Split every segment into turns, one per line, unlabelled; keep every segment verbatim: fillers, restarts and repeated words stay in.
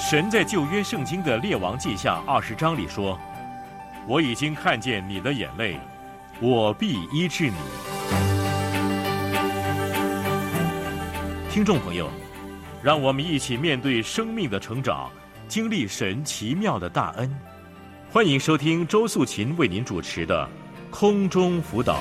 神在旧约圣经的列王记下二十章里说，我已经看见你的眼泪，我必医治你。听众朋友，让我们一起面对生命的成长，经历神奇妙的大恩。欢迎收听周素琴为您主持的空中辅导。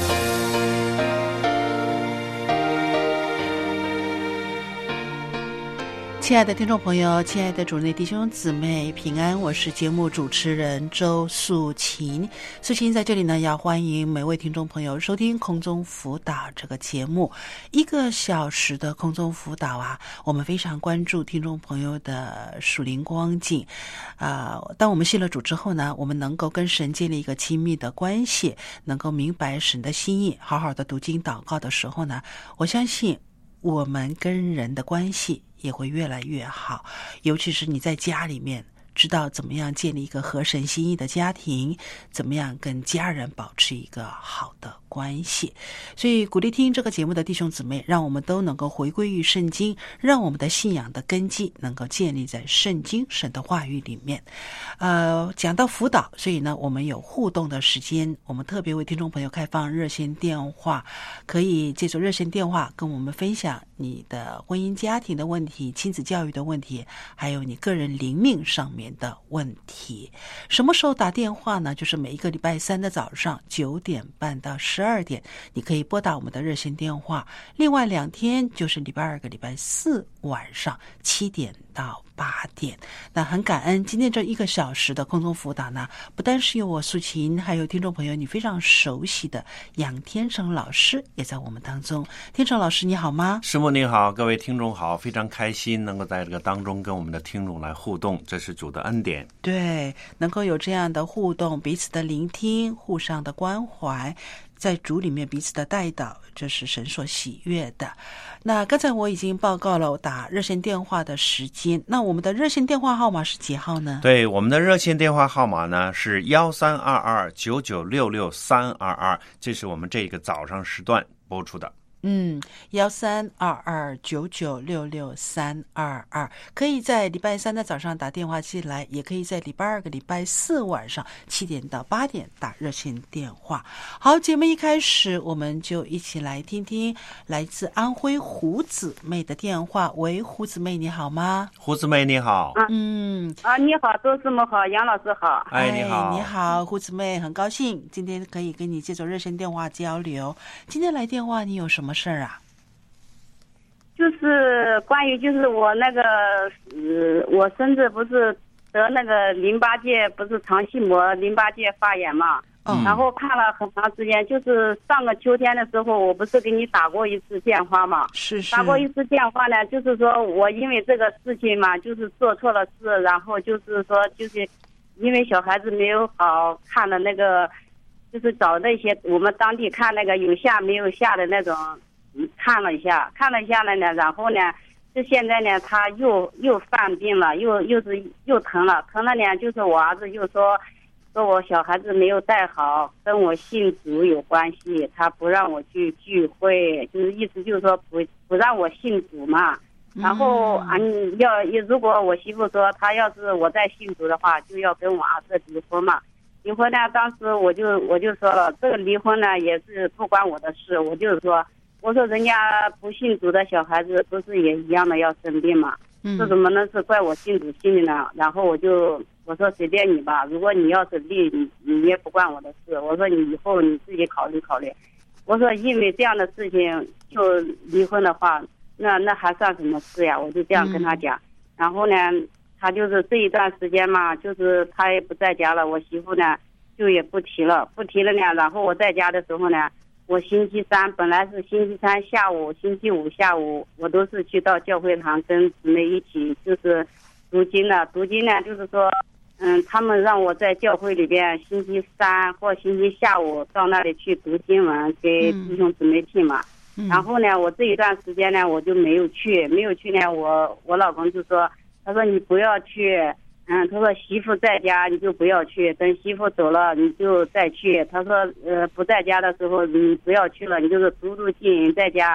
亲爱的听众朋友，亲爱的主内弟兄姊妹平安，我是节目主持人周素琴。素琴在这里呢，要欢迎每位听众朋友收听空中辅导这个节目。一个小时的空中辅导啊，我们非常关注听众朋友的属灵光景啊、呃。当我们信了主之后呢，我们能够跟神建立一个亲密的关系，能够明白神的心意，好好的读经祷告的时候呢，我相信我们跟人的关系也会越来越好，尤其是你在家里面知道怎么样建立一个合神心意的家庭，怎么样跟家人保持一个好的关系。所以鼓励听这个节目的弟兄姊妹，让我们都能够回归于圣经，让我们的信仰的根基能够建立在圣经神的话语里面。呃，讲到辅导，所以呢我们有互动的时间，我们特别为听众朋友开放热线电话，可以借助热线电话跟我们分享你的婚姻家庭的问题，亲子教育的问题，还有你个人灵命上面的问题。什么时候打电话呢？就是每一个礼拜三的早上九点半到十二点，你可以拨打我们的热线电话。另外两天就是礼拜二跟礼拜四晚上七点到八点。那很感恩今天这一个小时的空中辅导呢，不单是有我素琴，还有听众朋友你非常熟悉的杨天成老师也在我们当中。天成老师你好吗？
师母你好，各位听众好，非常开心能够在这个当中跟我们的听众来互动，这是主的恩典。
对，能够有这样的互动，彼此的聆听，互相的关怀，在主里面彼此的带导，这是神所喜悦的。那刚才我已经报告了我打热线电话的时间，那我们的热线电话号码是几号呢？
对，我们的热线电话号码呢是一三二二九九六六三二二，这是我们这个早上时段播出的。
嗯，幺三二二九九六六三二二，可以在礼拜三的早上打电话进来，也可以在礼拜二跟礼拜四晚上七点到八点打热线电话。好，节目一开始我们就一起来听听来自安徽胡姊妹的电话。喂，胡姊妹你好吗？
胡姊妹你好。
啊、
嗯
啊，你好，周师母好，杨老师好。
哎，你好，
你好，胡姊妹，很高兴今天可以跟你借助热线电话交流。今天来电话你有什么事儿啊？
就是关于就是我那个呃，我孙子不是得那个淋巴结，不是肠系膜淋巴结发炎嘛，嗯，然后看了很长时间，就是上个秋天的时候，我不是给你打过一次电话嘛，
是是，
打过一次电话呢，就是说我因为这个事情嘛，就是做错了事，然后就是说就是因为小孩子没有好看的那个，就是找那些我们当地看那个有下没有下的那种。看了一下，看了一下了呢，然后呢，就现在呢，他又又犯病了，又又是又疼了，疼了呢，就是我儿子又说，说我小孩子没有带好，跟我信主有关系，他不让我去聚会，就是意思就是说不不让我信主嘛。然后啊，你要如果我媳妇说他要是我再信主的话，就要跟我儿子离婚嘛。离婚呢，当时我就我就说了，这个离婚呢也是不关我的事，我就是说。我说人家不信主的小孩子不是也一样的要生病嘛？嗯，这怎么能是怪我信主信的呢？然后我就我说随便你吧，如果你要是离你你也不关我的事。我说你以后你自己考虑考虑。我说因为这样的事情就离婚的话，那那还算什么事呀？我就这样跟他讲。嗯、然后呢，他就是这一段时间嘛，就是他也不在家了，我媳妇呢就也不提了，不提了呢。然后我在家的时候呢。我星期三本来是星期三下午，星期五下午，我都是去到教会堂跟姊妹一起就是读经的。读经呢，就是说，嗯，他们让我在教会里边星期三或星期下午到那里去读经文给弟兄姊妹听嘛。嗯、然后呢，我这一段时间呢，我就没有去，没有去呢，我我老公就说，他说你不要去。嗯，他说媳妇在家你就不要去，等媳妇走了你就再去。他说呃不在家的时候你不要去了，你就是读读经在家，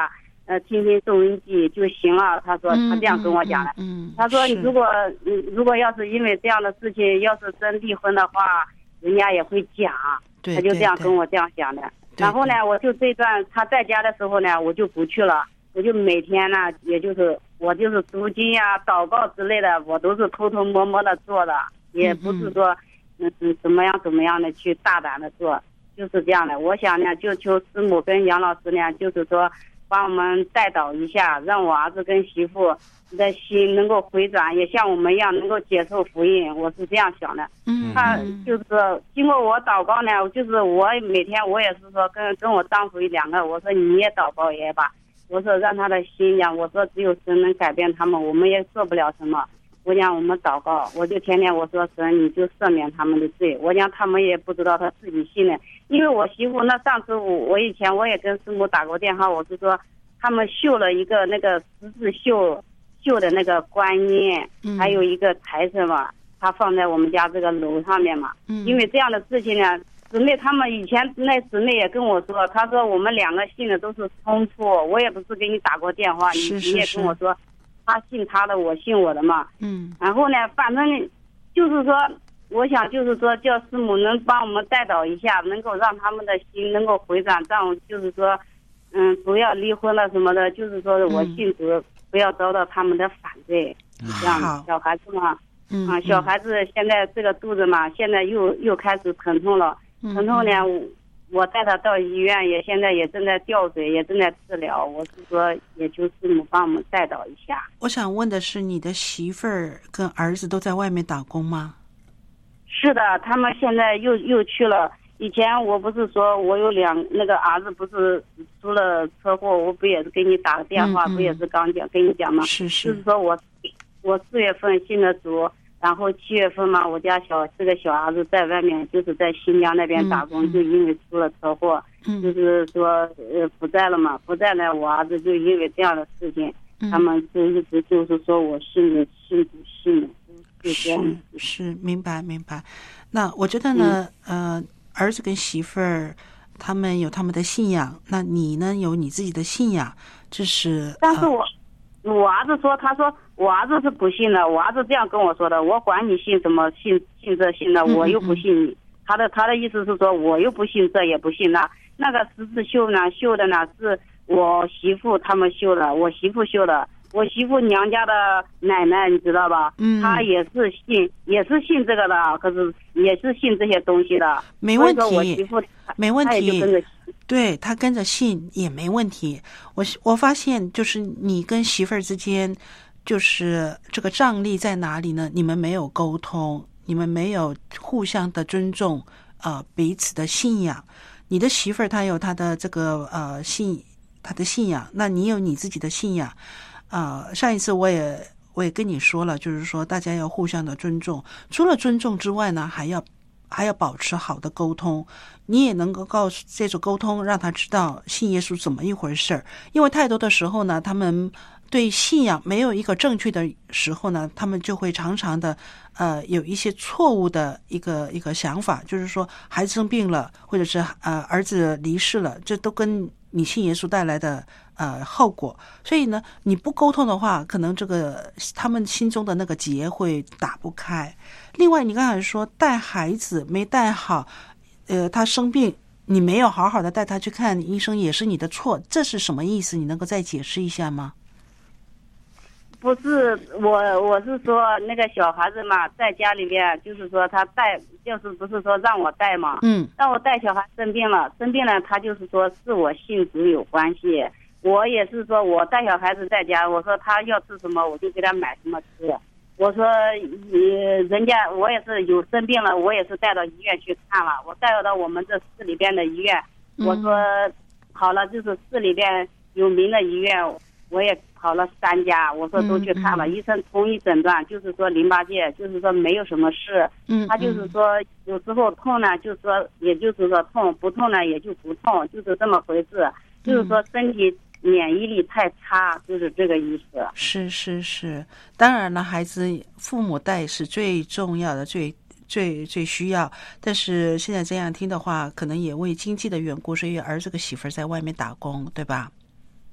呃听听收音机就行了。他说他这样跟我讲的。
嗯，
他说如果嗯如果要是因为这样的事情，要是真离婚的话，人家也会讲。
对，
他就这样跟我这样讲的。然后呢，我就这段他在家的时候呢，我就不去了，我就每天呢，也就是我就是读经呀、祷告之类的，我都是偷偷摸摸的做的，也不是说嗯嗯怎么样怎么样的去大胆的做，就是这样的。我想呢，就求师母跟杨老师呢，就是说帮我们带导一下，让我儿子跟媳妇的心能够回转，也像我们一样能够接受福音，我是这样想的。
嗯，
他就是经过我祷告呢，就是我每天我也是说跟跟我丈夫两个，我说你也祷告也罢，我说让他的心讲，我说只有神能改变他们，我们也做不了什么。我讲我们祷告，我就天天我说神你就赦免他们的罪。我讲他们也不知道他自己信的，因为我媳妇那上次我我以前我也跟师母打过电话，我是说他们绣了一个那个十字绣绣的那个观音，还有一个财神嘛，他放在我们家这个楼上面嘛。嗯，因为这样的事情呢，姊妹他们以前那姊妹也跟我说，他说我们两个信的都是冲突，我也不是给你打过电话，
是是是
你你也跟我说他信他的，我信我的嘛。
嗯，
然后呢，反正就是说，我想就是说，叫师母能帮我们带导一下，能够让他们的心能够回转，这样就是说，嗯，不要离婚了什么的，就是说我信主，嗯、不要遭到他们的反对。这样，小孩子嘛，
嗯
啊，小孩子现在这个肚子嘛，现在又又开始疼痛了，
嗯、
疼痛呢。我带他到医院，也现在也正在吊水，也正在治疗。我是说，也求师母帮我们带导一下。
我想问的是，你的媳妇儿跟儿子都在外面打工吗？
是的，他们现在又又去了。以前我不是说我有两那个儿子不是出了车祸，我不也是给你打个电话，嗯嗯不也是刚讲跟你讲吗？
是是。
就是说我我四月份信的主。然后七月份嘛，我家小这个小儿子在外面，就是在新疆那边打工，嗯嗯、就因为出了车祸，嗯、就是说呃不在了嘛，不在呢，我儿子就因为这样的事情，嗯、他们就一直就是说我信的信不信的，就这样。
是是，明白明白。那我觉得呢，嗯、呃，儿子跟媳妇儿他们有他们的信仰，那你呢有你自己的信仰，这是。
但是我。呃我儿子说，他说我儿子是不信的，我儿子这样跟我说的，我管你信什么，信信这信的，我又不信你。嗯嗯他的他的意思是说，我又不信这也不信那。那个十字绣呢，绣的呢是我媳妇他们绣的，我媳妇绣的，我媳妇娘家的奶奶你知道吧？嗯，她也是信，也是信这个的，可是也是信这些东西的。
没问题，
我媳妇
没问题。
她也就跟着信。
对，他跟着信也没问题。我我发现就是你跟媳妇儿之间，就是这个张力在哪里呢？你们没有沟通，你们没有互相的尊重，呃，彼此的信仰。你的媳妇儿她有她的这个呃信，她的信仰，那你有你自己的信仰。呃，上一次我也我也跟你说了，就是说大家要互相的尊重。除了尊重之外呢，还要。还要保持好的沟通，你也能够告诉这种沟通，让他知道信耶稣怎么一回事儿。因为太多的时候呢，他们对信仰没有一个正确的时候呢，他们就会常常的呃有一些错误的一个一个想法，就是说孩子生病了，或者是呃儿子离世了，这都跟你信耶稣带来的呃后果。所以呢，你不沟通的话，可能这个他们心中的那个结会打不开。另外，你刚才说带孩子没带好，呃，他生病，你没有好好的带他去看医生，也是你的错，这是什么意思？你能够再解释一下吗？
不是我，我是说那个小孩子嘛，在家里面，就是说他带，就是不是说让我带嘛，嗯，让我带小孩生病了，生病了，他就是说是我信主有关系。我也是说我带小孩子在家，我说他要吃什么，我就给他买什么吃。我说，呃，人家我也是有生病了，我也是带到医院去看了。我带到我们这市里边的医院，我说好了，就是市里边有名的医院，我也跑了三家，我说都去看了，医生同意诊断，就是说淋巴结，就是说没有什么事。嗯，他就是说有时候痛呢，就说也就是说痛，不痛呢也就不痛，就是这么回事。就是说身体。免疫力太差，就是这个意思。
是是是，当然了，孩子父母带是最重要的，最最最需要。但是现在这样听的话，可能也为经济的缘故，所以儿子跟媳妇儿在外面打工，对吧？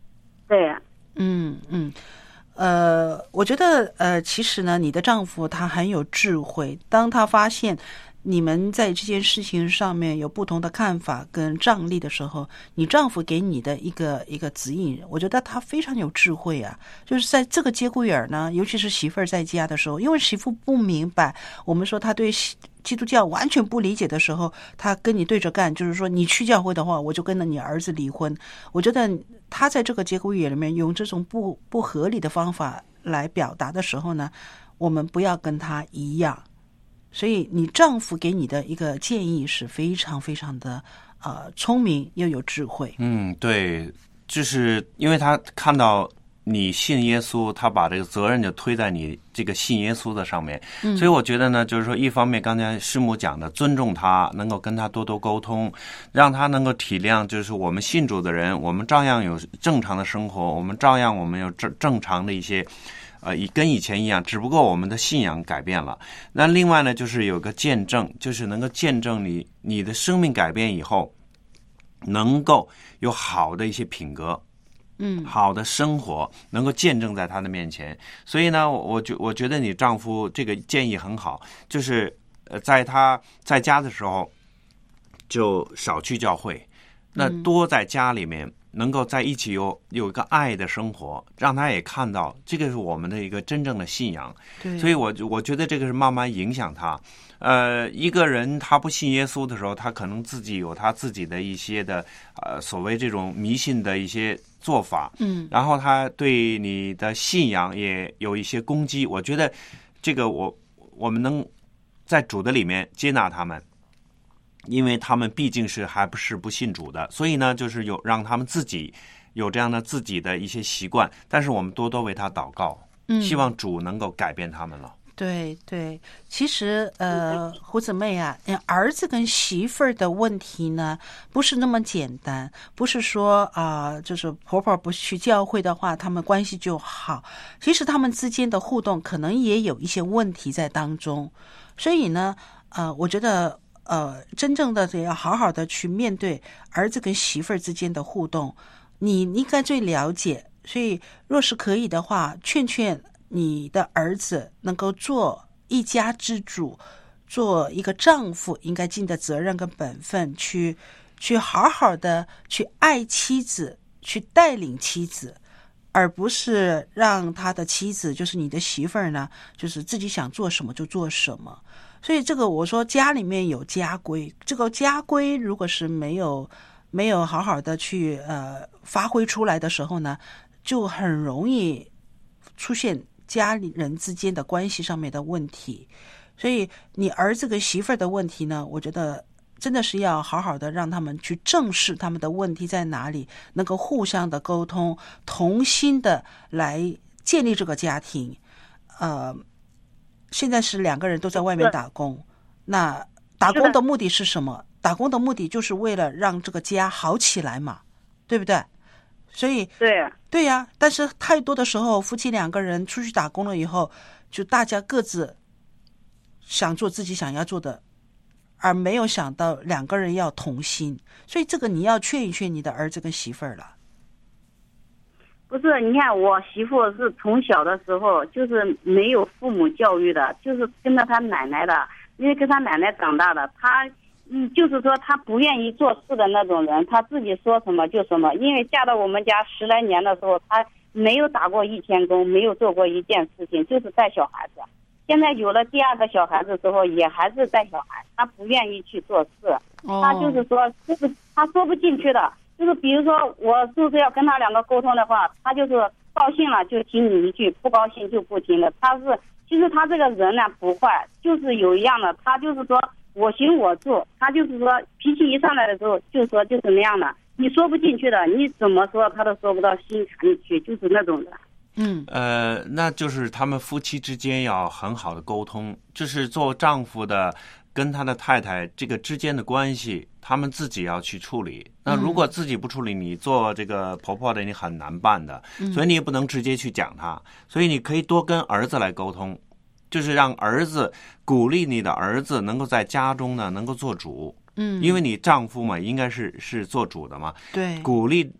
对呀、啊。
嗯嗯。呃，我觉得呃，其实呢，你的丈夫他很有智慧。当他发现你们在这件事情上面有不同的看法跟仗力的时候，你丈夫给你的一个一个指引，我觉得他非常有智慧啊。就是在这个节骨眼儿呢，尤其是媳妇儿在家的时候，因为媳妇不明白，我们说他对基督教完全不理解的时候，他跟你对着干，就是说你去教会的话，我就跟着你儿子离婚。我觉得他在这个节骨眼里面用这种不不合理的方法来表达的时候呢，我们不要跟他一样。所以你丈夫给你的一个建议是非常非常的呃聪明又有智慧。
嗯，对，就是因为他看到你信耶稣，他把这个责任就推在你这个信耶稣的上面。嗯，所以我觉得呢，就是说一方面刚才师母讲的尊重他，能够跟他多多沟通，让他能够体谅，就是我们信主的人，我们照样有正常的生活，我们照样我们有正正常的一些呃，跟以前一样，只不过我们的信仰改变了。那另外呢，就是有个见证，就是能够见证你你的生命改变以后，能够有好的一些品格，嗯，好的生活能够见证在他的面前。所以呢，我觉我觉得你丈夫这个建议很好，就是呃，在他在家的时候就少去教会，那多在家里面。能够在一起有有一个爱的生活，让他也看到这个是我们的一个真正的信仰。
对，
所以我我觉得这个是慢慢影响他。呃，一个人他不信耶稣的时候，他可能自己有他自己的一些的呃所谓这种迷信的一些做法，嗯，然后他对你的信仰也有一些攻击。我觉得这个我我们能在主的里面接纳他们。因为他们毕竟是还不是不信主的，所以呢，就是有让他们自己有这样的自己的一些习惯，但是我们多多为他祷告，嗯，希望主能够改变他们了。
对对，其实呃，胡姊妹啊，儿子跟媳妇儿的问题呢，不是那么简单，不是说啊、呃，就是婆婆不去教会的话，他们关系就好。其实他们之间的互动可能也有一些问题在当中，所以呢，呃，我觉得。呃，真正的得要好好的去面对儿子跟媳妇儿之间的互动，你应该最了解。所以，若是可以的话，劝劝你的儿子能够做一家之主，做一个丈夫应该尽的责任跟本分，去去好好的去爱妻子，去带领妻子，而不是让他的妻子，就是你的媳妇儿呢，就是自己想做什么就做什么。所以这个我说家里面有家规，这个家规如果是没有没有好好的去呃发挥出来的时候呢，就很容易出现家里人之间的关系上面的问题。所以你儿子跟媳妇儿的问题呢，我觉得真的是要好好的让他们去正视他们的问题在哪里，能够互相的沟通，同心的来建立这个家庭。呃现在是两个人都在外面打工，那打工的目的是什么？打工的目的就是为了让这个家好起来嘛，对不对？所以
对
对呀、啊，但是太多的时候，夫妻两个人出去打工了以后，就大家各自想做自己想要做的，而没有想到两个人要同心。所以这个你要劝一劝你的儿子跟媳妇儿了。
不是，你看我媳妇是从小的时候就是没有父母教育的，就是跟着她奶奶的，因为跟她奶奶长大的。她嗯，就是说她不愿意做事的那种人，她自己说什么就什么。因为嫁到我们家十来年的时候，她没有打过一天工，没有做过一件事情，就是带小孩子。现在有了第二个小孩子之后，也还是带小孩，她不愿意去做事。她就是说，就是她说不进去的。就是比如说，我是不是要跟他两个沟通的话，他就是高兴了就听你一句，不高兴就不听的。他是，其实他这个人呢不坏，就是有一样的，他就是说我行我素，他就是说脾气一上来的时候就说就是那样的，你说不进去的，你怎么说他都说不到心坎里去，就是那种的。
嗯，
呃，那就是他们夫妻之间要很好的沟通，就是做丈夫的跟他的太太这个之间的关系，他们自己要去处理。那如果自己不处理，你做这个婆婆的你很难办的，所以你也不能直接去讲他，所以你可以多跟儿子来沟通，就是让儿子鼓励你的儿子能够在家中呢能够做主。嗯，因为你丈夫嘛应该是是做主的嘛，
对，
鼓励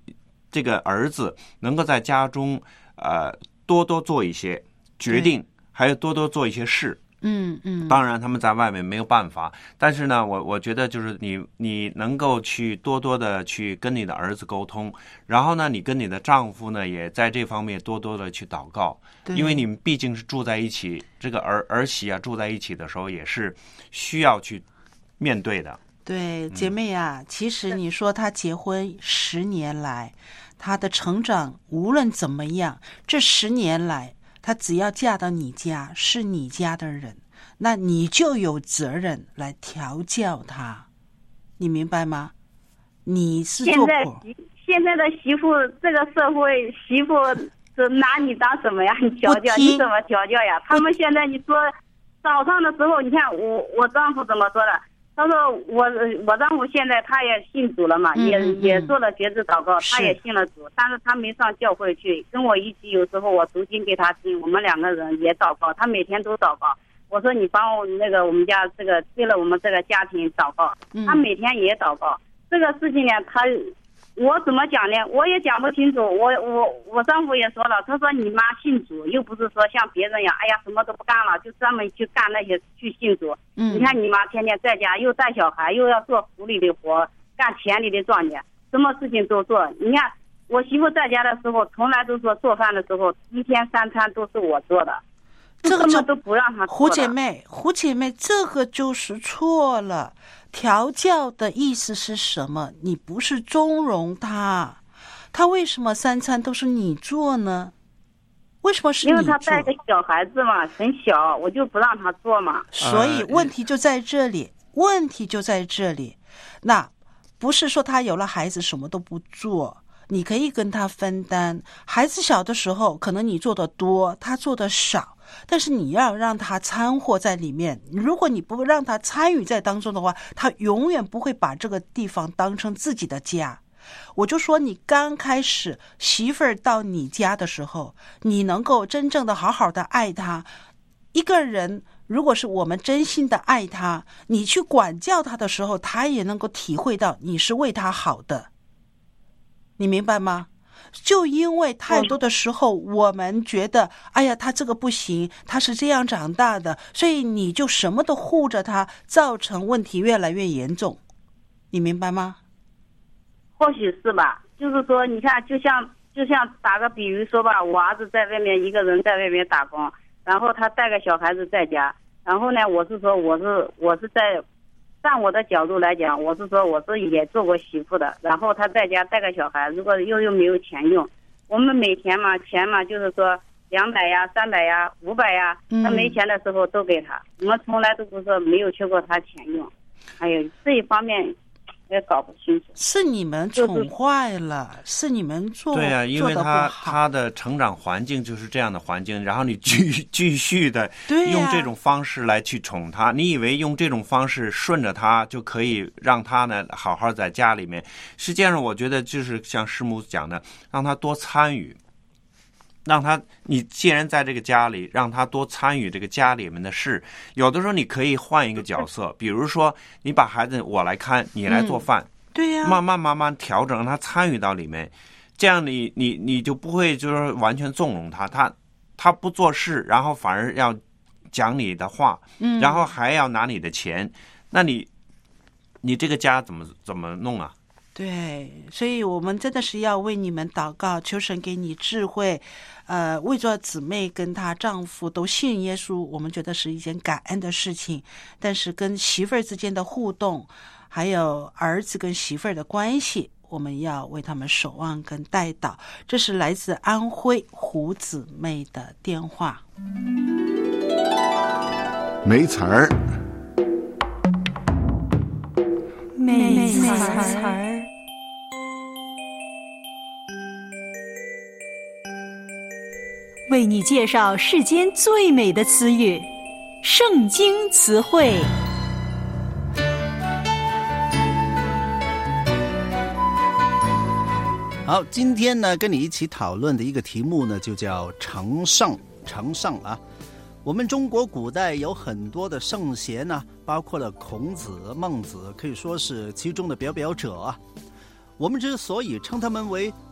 这个儿子能够在家中呃多多做一些决定，还有多多做一些事。
嗯嗯，
当然他们在外面没有办法，但是呢，我我觉得就是你你能够去多多的去跟你的儿子沟通，然后呢，你跟你的丈夫呢也在这方面多多的去祷告，因为你们毕竟是住在一起，这个儿儿媳啊住在一起的时候也是需要去面对的。
对，姐妹啊，嗯、其实你说她结婚十年来，她的成长无论怎么样，这十年来。她只要嫁到你家，是你家的人，那你就有责任来调教她，你明白吗？你是做
现在现在的媳妇，这个社会媳妇是拿你当什么呀？你调教你怎么调教呀？他们现在你说早上的时候，你看我我丈夫怎么说的？他说我我丈夫现在他也信主了嘛，
嗯、
也
嗯
也做了节制祷告，他也信了主，但是他没上教会去，跟我一起，有时候我读经给他听，我们两个人也祷告，他每天都祷告。我说你帮我那个我们家这个为了我们这个家庭祷告，他每天也祷告。嗯、这个事情呢，他我怎么讲呢？我也讲不清楚。我我我丈夫也说了，他说你妈信主，又不是说像别人一样，哎呀什么都不干了，就专门去干那些去信主。
嗯，
你看你妈天天在家又带小孩，又要做府里的活，干田里的庄稼，什么事情都做。你看我媳妇在家的时候，从来都说做饭的时候一天三餐都是我做的，
这个
根本都不让她做。
胡姐妹，胡姐妹，这个就是错了。调教的意思是什么？你不是纵容他，他为什么三餐都是你做呢？为什么是你做？
因为他带个小孩子嘛，很小，我就不让他做嘛。
所以问题就在这里，问题就在这里。那不是说他有了孩子什么都不做，你可以跟他分担。孩子小的时候，可能你做的多，他做的少。但是你要让他掺和在里面，如果你不让他参与在当中的话，他永远不会把这个地方当成自己的家。我就说你刚开始媳妇儿到你家的时候，你能够真正的好好的爱他。一个人如果是我们真心的爱他，你去管教他的时候，他也能够体会到你是为他好的，你明白吗？就因为太多的时候我们觉得哎呀他这个不行，他是这样长大的，所以你就什么都护着他，造成问题越来越严重，你明白吗？
或许是吧，就是说你看就像就像打个比喻说吧，我儿子在外面一个人在外面打工，然后他带个小孩子在家，然后呢我是说我是我是在站我的角度来讲，我是说我是也做过媳妇的，然后他在家带个小孩，如果又又没有钱用，我们每天嘛钱嘛就是说两百呀三百呀五百呀，他没钱的时候都给他，我们从来都不是没有缺过他钱用。还有这一方面也搞不清楚，
是你们宠坏了，是你们做
对啊，因为他他的成长环境就是这样的环境，然后你继继续的用这种方式来去宠他，啊、你以为用这种方式顺着他就可以让他呢好好在家里面？实际上，我觉得就是像师母讲的，让他多参与。让他，你既然在这个家里，让他多参与这个家里面的事。有的时候你可以换一个角色，比如说你把孩子我来看，你来做饭，
嗯、对呀、啊，
慢慢慢慢调整，让他参与到里面，这样你你你就不会就是完全纵容他，他他不做事，然后反而要讲你的话，
嗯，
然后还要拿你的钱，那你你这个家怎么怎么弄啊？
对，所以我们真的是要为你们祷告，求神给你智慧。呃，为着姊妹跟她丈夫都信耶稣，我们觉得是一件感恩的事情。但是跟媳妇儿之间的互动，还有儿子跟媳妇儿的关系，我们要为他们守望跟代祷。这是来自安徽胡姊妹的电话。
没词儿，
没词儿。为你介绍世间最美的词语——圣经词汇。
好，今天呢，跟你一起讨论的一个题目呢，就叫承圣。承圣啊，我们中国古代有很多的圣贤呢，包括了孔子、孟子，可以说是其中的表表者啊。我们之所以称他们为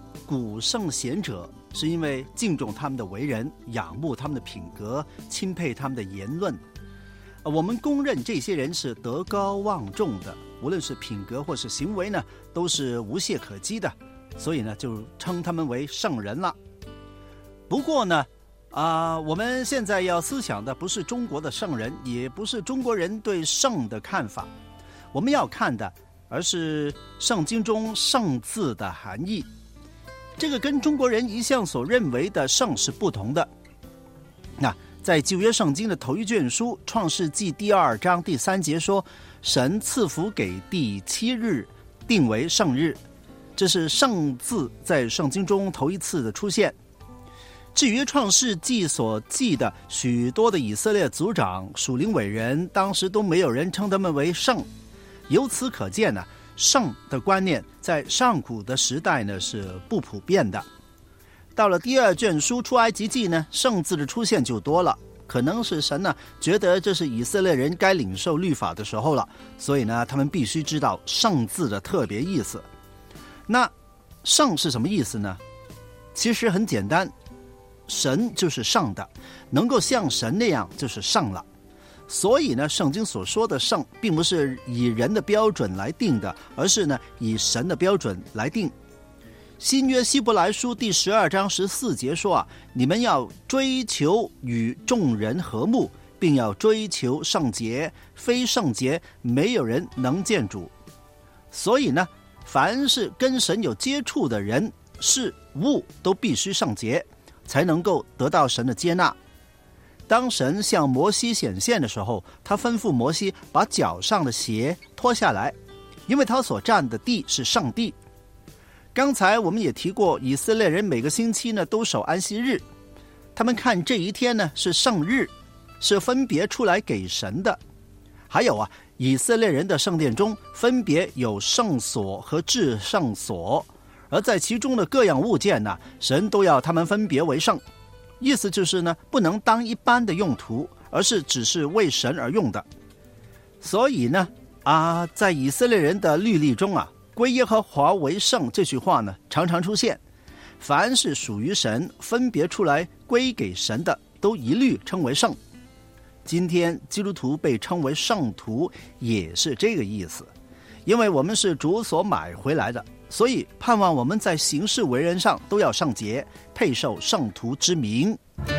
古圣贤者，是因为敬重他们的为人，仰慕他们的品格，钦佩他们的言论。我们公认这些人是德高望重的，无论是品格或是行为呢，都是无懈可击的，所以呢，就称他们为圣人了。不过呢，啊、呃，我们现在要思想的不是中国的圣人，也不是中国人对圣的看法，我们要看的而是圣经中圣字的含义。这个跟中国人一向所认为的圣是不同的。那在旧约圣经的头一卷书创世纪第二章第三节说，神赐福给第七日，定为圣日。这是圣字在圣经中头一次的出现。至于创世纪所记的许多的以色列族长、属灵伟人，当时都没有人称他们为圣。由此可见呢，圣的观念在上古的时代呢是不普遍的。到了第二卷书出埃及记呢，圣字的出现就多了，可能是神呢觉得这是以色列人该领受律法的时候了，所以呢他们必须知道圣字的特别意思。那圣是什么意思呢？其实很简单，神就是上的，能够像神那样就是上了。所以呢，圣经所说的圣并不是以人的标准来定的，而是呢以神的标准来定。新约希伯来书第十二章十四节说啊，你们要追求与众人和睦，并要追求圣洁，非圣洁没有人能见主。所以呢，凡是跟神有接触的人事物都必须圣洁，才能够得到神的接纳。当神向摩西显现的时候，他吩咐摩西把脚上的鞋脱下来，因为他所站的地是圣地。刚才我们也提过，以色列人每个星期呢都守安息日，他们看这一天呢是圣日，是分别出来给神的。还有啊，以色列人的圣殿中分别有圣所和至圣所，而在其中的各样物件呢，神都要他们分别为圣。意思就是呢，不能当一般的用途，而是只是为神而用的。所以呢，啊，在以色列人的律例中啊，归耶和华为圣这句话呢，常常出现。凡是属于神、分别出来归给神的，都一律称为圣。今天基督徒被称为圣徒，也是这个意思，因为我们是主所买回来的。所以盼望我们在行事为人上都要圣洁，配受圣徒之名。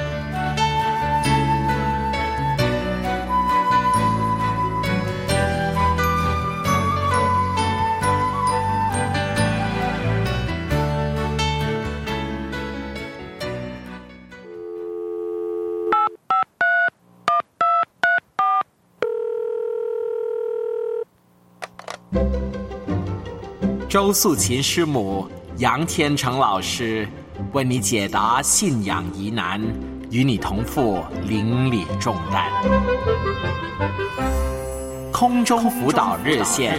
周素琴师母、杨天成老师为你解答信仰疑难，与你同负邻里重担。空中辅导热线。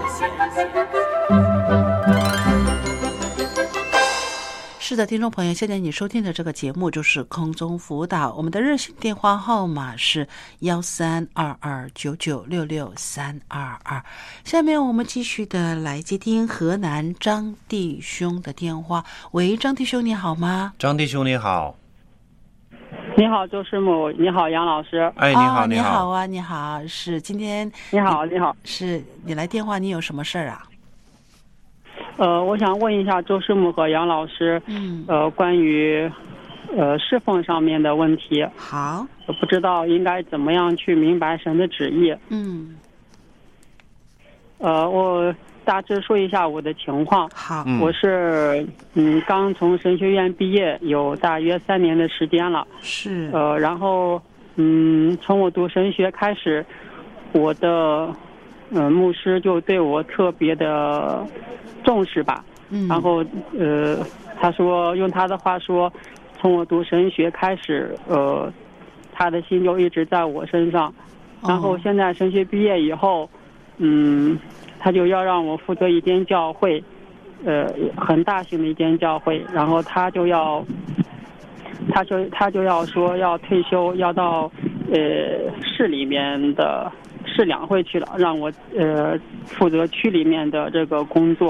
是的，听众朋友，现在你收听的这个节目就是空中辅导，我们的热线电话号码是幺三二二九九六六三二二。下面我们继续的来接听河南张弟兄的电话。喂，张弟兄你好吗？
张弟兄你好。
你好，周师母。你好，杨老师。
哎，你好，
哦、
你好。
你好啊，你好。是今天
你好，你好。
是你来电话，你有什么事儿啊？
呃，我想问一下周师母和杨老师，
嗯，
呃，关于呃侍奉上面的问题。
好。
我不知道应该怎么样去明白神的旨意。
嗯。
呃，我大致说一下我的情况。
好。
我是嗯刚从神学院毕业，有大约三年的时间了。
是。
呃，然后嗯，从我读神学开始，我的呃牧师就对我特别的重视吧。
嗯。
然后呃，他说用他的话说，从我读神学开始，呃，他的心就一直在我身上。然后现在神学毕业以后，嗯，他就要让我负责一间教会，呃，很大型的一间教会。然后他就要，他就他就要说要退休，要到呃市里面的市两会去了，让我呃负责区里面的这个工作。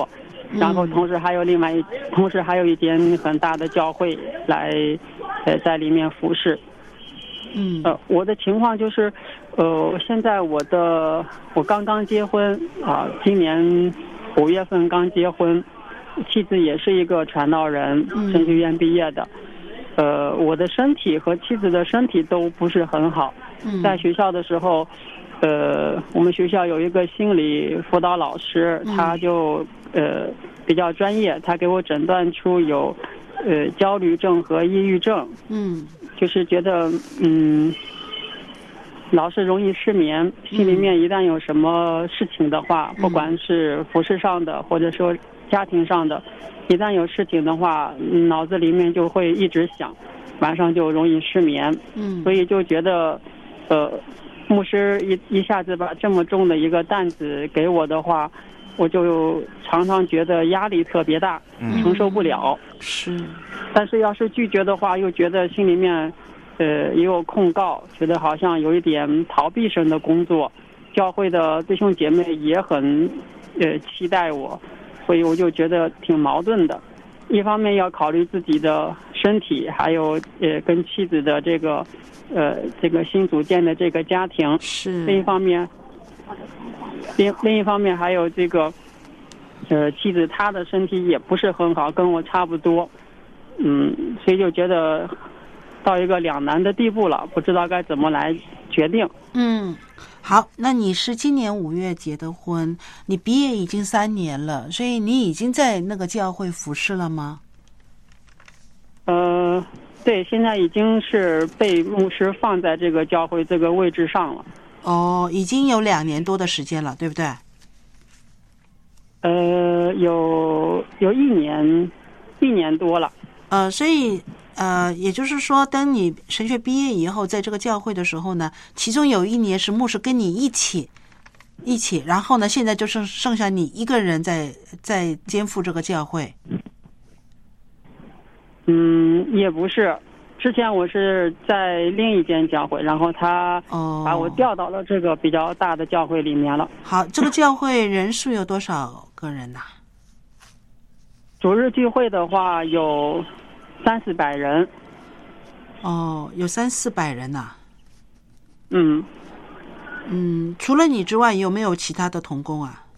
然后同时还有另外一，同时还有一间很大的教会来，呃，在里面服侍。
嗯，
呃，我的情况就是，呃，现在我的我刚刚结婚啊、今年五月份刚结婚，妻子也是一个传道人，神学院毕业的。呃，我的身体和妻子的身体都不是很好。在学校的时候，呃，我们学校有一个心理辅导老师，他就呃比较专业，他给我诊断出有呃焦虑症和抑郁症。
嗯，
就是觉得嗯，老是容易失眠，心里面一旦有什么事情的话，
嗯、
不管是服饰上的或者说家庭上的，一旦有事情的话，脑子里面就会一直想，晚上就容易失眠。
嗯，
所以就觉得，呃，牧师一一下子把这么重的一个担子给我的话，我就常常觉得压力特别大，承受不了。
是，
但是要是拒绝的话，又觉得心里面，呃，也有控告，觉得好像有一点逃避神的工作。教会的弟兄姐妹也很，呃，期待我，所以我就觉得挺矛盾的。一方面要考虑自己的身体，还有呃跟妻子的这个，呃这个新组建的这个家庭。
是。
另一方面，另另一方面还有这个。呃，妻子她的身体也不是很好，跟我差不多，嗯，所以就觉得到一个两难的地步了，不知道该怎么来决定。
嗯，好，那你是今年五月结的婚，你毕业已经三年了，所以你已经在那个教会服侍了吗？
呃，对，现在已经是被牧师放在这个教会这个位置上了。
哦，已经有两年多的时间了，对不对？
呃，有有一年，一年多了。
呃，所以呃，也就是说，等你神学毕业以后，在这个教会的时候呢，其中有一年是牧师跟你一起一起，然后呢，现在就剩剩下你一个人在在肩负这个教会。
嗯，也不是。之前我是在另一间教会，然后他把我调到了这个比较大的教会里面了。
好，这个教会人数有多少个人呐、啊？
主日聚会的话有三四百人。
哦，有三四百人呐、啊。
嗯
嗯，除了你之外，有没有其他的同工啊？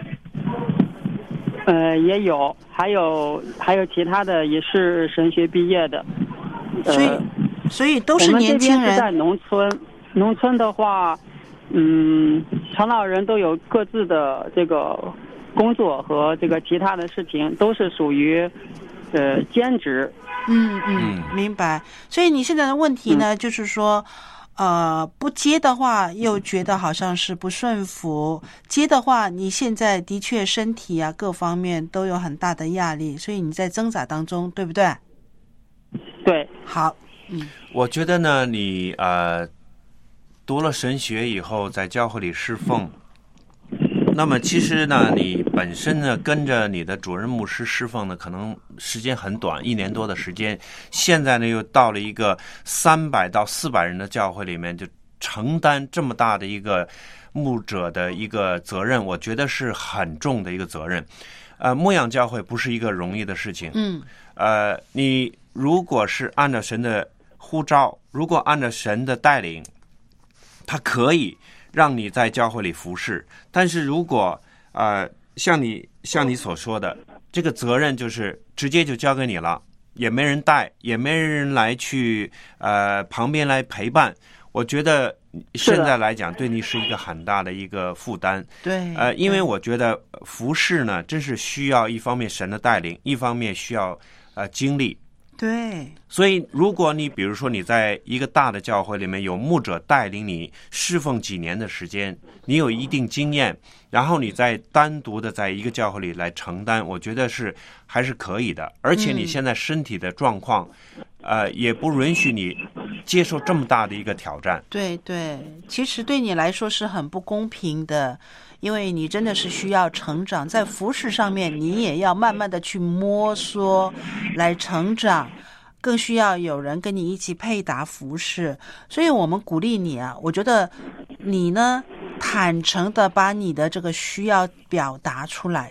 呃，也有，还有还有其他的也是神学毕业的。
所以，呃、所以都是年轻人。
我们这边是在农村，农村的话，嗯，长老人都有各自的这个工作和这个其他的事情，都是属于呃兼职。
嗯嗯，明白。所以你现在的问题呢，嗯、就是说，呃，不接的话，又觉得好像是不顺服；接的话，你现在的确身体啊各方面都有很大的压力，所以你在挣扎当中，对不对？
对，
好，嗯，
我觉得呢，你呃读了神学以后，在教会里侍奉，那么其实呢，你本身呢跟着你的主任牧师侍奉呢，可能时间很短，一年多的时间。现在呢，又到了一个三百到四百人的教会里面，就承担这么大的一个牧者的一个责任，我觉得是很重的一个责任。呃，牧养教会不是一个容易的事情。
嗯，
呃，你如果是按照神的呼召，如果按照神的带领，他可以让你在教会里服侍。但是如果呃像你像你所说的，这个责任就是直接就交给你了，也没人带，也没人来去呃旁边来陪伴，我觉得现在来讲对你是一个很大的一个负担。
对，
呃，因为我觉得服侍呢，真是需要一方面神的带领，一方面需要呃精力。
对，
所以如果你比如说你在一个大的教会里面有牧者带领你侍奉几年的时间，你有一定经验，然后你再单独的在一个教会里来承担，我觉得是还是可以的。而且你现在身体的状况、嗯、呃也不允许你接受这么大的一个挑战。
对对，其实对你来说是很不公平的，因为你真的是需要成长，在服事上面你也要慢慢的去摸索来成长，更需要有人跟你一起配搭服事。所以我们鼓励你啊，我觉得你呢坦诚的把你的这个需要表达出来。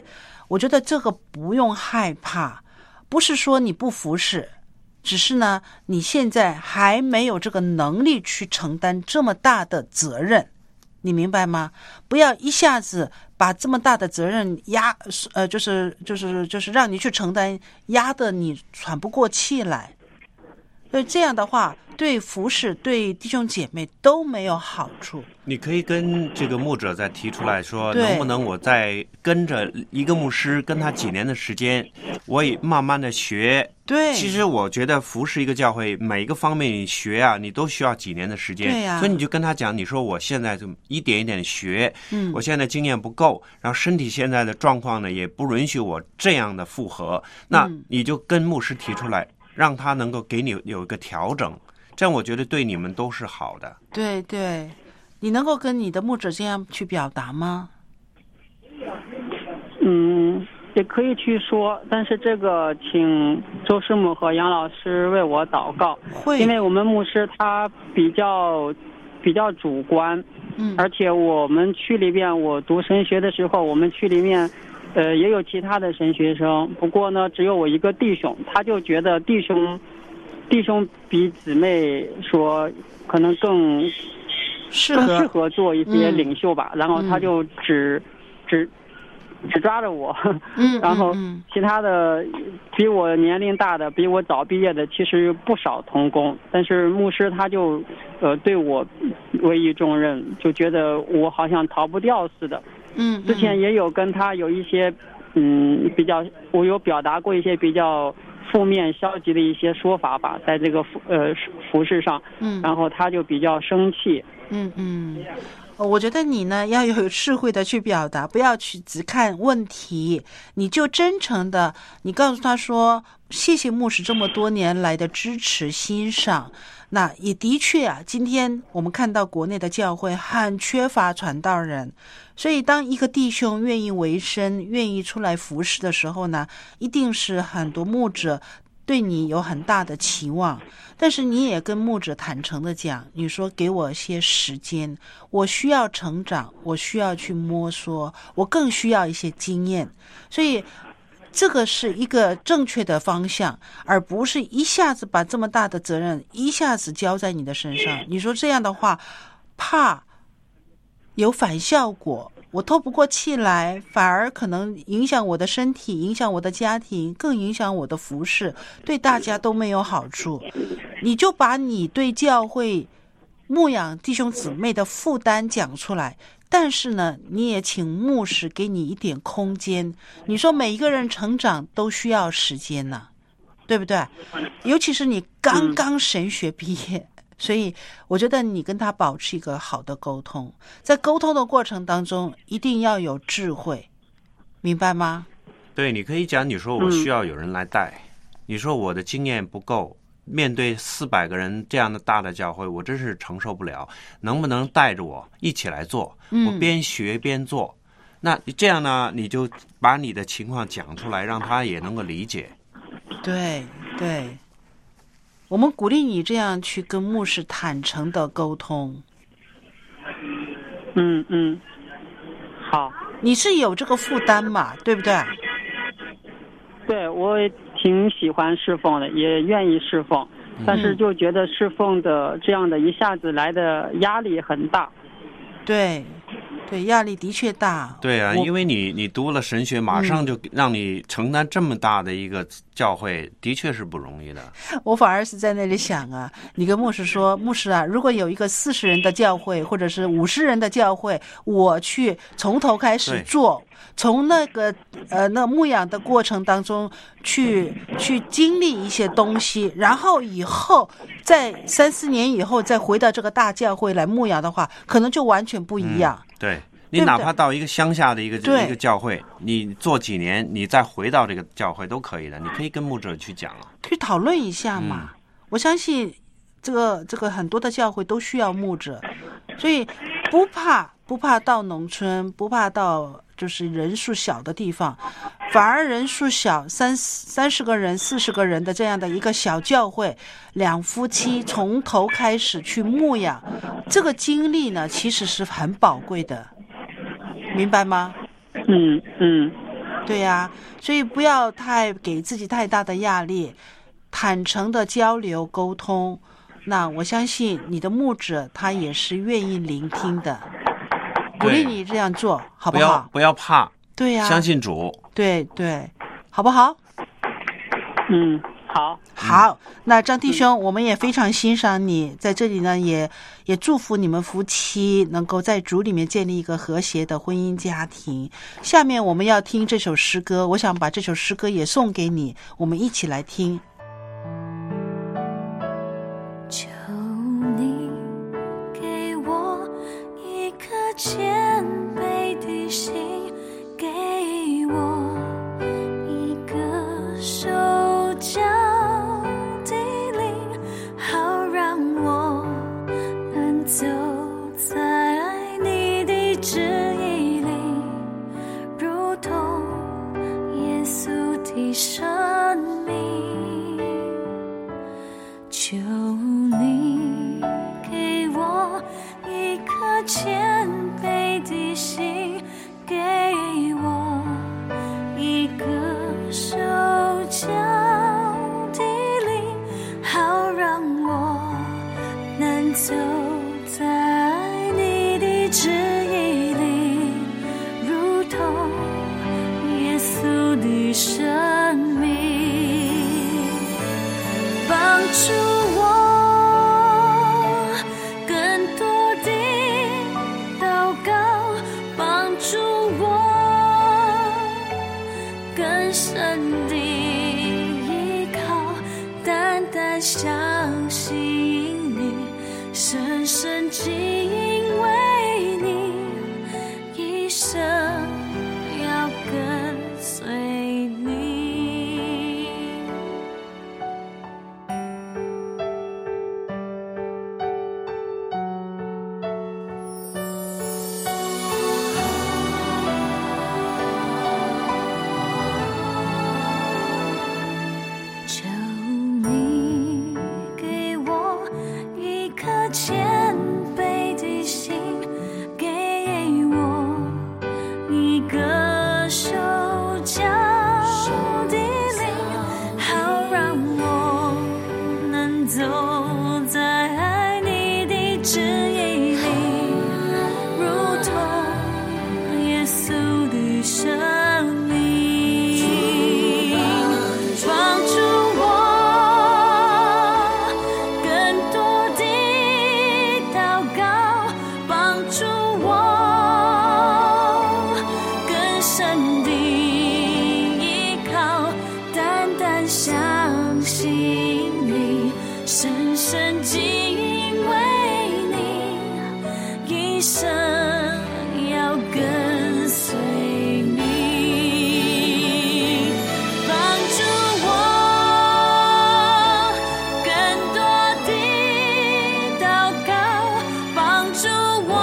我觉得这个不用害怕，不是说你不服侍，只是呢你现在还没有这个能力去承担这么大的责任，你明白吗？不要一下子把这么大的责任压呃就是就是就是让你去承担，压得你喘不过气来。所以这样的话对服侍对弟兄姐妹都没有好处。
你可以跟这个牧者再提出来说，能不能我再跟着一个牧师跟他几年的时间，我也慢慢的学。
对，
其实我觉得服侍一个教会每一个方面你学啊，你都需要几年的时间。
对呀、啊，
所以你就跟他讲，你说我现在就一点一点学，
嗯，
我现在经验不够，然后身体现在的状况呢也不允许我这样的复合，那你就跟牧师提出来，让他能够给你有一个调整，这样我觉得对你们都是好的。
对对，你能够跟你的牧者这样去表达吗？
嗯，也可以去说，但是这个请周师母和杨老师为我祷告，
会，
因为我们牧师他比较比较主观，
嗯，
而且我们区里边，我读神学的时候，我们区里面呃也有其他的神学生，不过呢只有我一个弟兄，他就觉得弟兄弟兄比姊妹说可能更
适合
更适合做一些领袖吧，
嗯、
然后他就只、嗯、只只抓着我，
嗯，
然后其他的比我年龄大的比我早毕业的其实不少同工，但是牧师他就呃对我委以重任，就觉得我好像逃不掉似的。
嗯，
之前也有跟他有一些嗯比较，我有表达过一些比较负面消极的一些说法吧，在这个呃服饰上，
嗯，
然后他就比较生气。
嗯嗯，我觉得你呢要有智慧的去表达，不要去只看问题，你就真诚的，你告诉他说，谢谢牧师这么多年来的支持欣赏。那也的确啊，今天我们看到国内的教会很缺乏传道人，所以当一个弟兄愿意为生，愿意出来服侍的时候呢，一定是很多牧者对你有很大的期望，但是你也跟牧者坦诚的讲，你说给我些时间，我需要成长，我需要去摸索，我更需要一些经验，所以这个是一个正确的方向，而不是一下子把这么大的责任一下子交在你的身上。你说这样的话，怕有反效果，我透不过气来，反而可能影响我的身体，影响我的家庭，更影响我的服侍，对大家都没有好处。你就把你对教会牧养弟兄姊妹的负担讲出来，但是呢，你也请牧师给你一点空间。你说每一个人成长都需要时间呢、啊，对不对？尤其是你刚刚神学毕业。嗯，所以我觉得你跟他保持一个好的沟通，在沟通的过程当中一定要有智慧，明白吗？
对，你可以讲，你说我需要有人来带、嗯、你说我的经验不够，面对四百个人这样的大的教会我真是承受不了，能不能带着我一起来做、嗯、我边学边做，那这样呢你就把你的情况讲出来，让他也能够理解。
对对，我们鼓励你这样去跟牧师坦诚的沟通。
嗯嗯，好。
你是有这个负担嘛，对不对？
对，我也挺喜欢侍奉的，也愿意侍奉，但是就觉得侍奉的这样的一下子来的压力很大。
对。对，压力的确大。
对啊，因为你你读了神学，马上就让你承担这么大的一个教会、嗯、的确是不容易的。
我反而是在那里想啊，你跟牧师说，牧师啊，如果有一个四十人的教会或者是五十人的教会，我去从头开始做，从那个呃那牧养的过程当中去去经历一些东西，然后以后在三四年以后再回到这个大教会来牧养的话，可能就完全不一样。
嗯，对，你哪怕到一个乡下的一个一个教会，你做几年，你再回到这个教会都可以的。你可以跟牧者去讲啊，
去讨论一下嘛。嗯、我相信这个这个很多的教会都需要牧者，所以不怕不怕到农村，不怕到就是人数小的地方，反而人数小，三三十个人、四十个人的这样的一个小教会，两夫妻从头开始去牧养，这个经历呢，其实是很宝贵的，明白吗？
嗯嗯，
对呀、啊，所以不要太给自己太大的压力，坦诚的交流沟通。那我相信你的牧者他也是愿意聆听的，鼓励你这样做，好不好？
不要不要怕，
对呀、啊，
相信主，
对对，好不好？
嗯，好，
好。那张弟兄，嗯、我们也非常欣赏你，在这里呢，也也祝福你们夫妻能够在主里面建立一个和谐的婚姻家庭。下面我们要听这首诗歌，我想把这首诗歌也送给你，我们一起来听。
求你给我一颗谦卑的心，给我一个手脚的灵，好让我能走在你的旨意里，如同耶稣的生命。求你给我一颗谦卑的心，给我一个手脚的灵，好让我能走在你的旨意里，如同耶稣的生命。帮助相信你，深深敬畏你，一生要跟随你。求你给我一颗谦卑的心，给我一个手脚的灵，好让我能走在你的旨意里，如同耶稣的生命。帮助相信你，深深敬畏你，一生要跟随你。帮助我更多的祷告，帮助我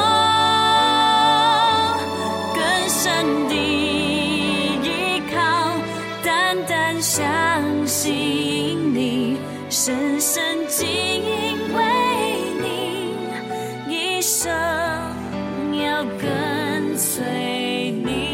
更深的依靠，单单相信你，深深敬畏你，一生要跟随你。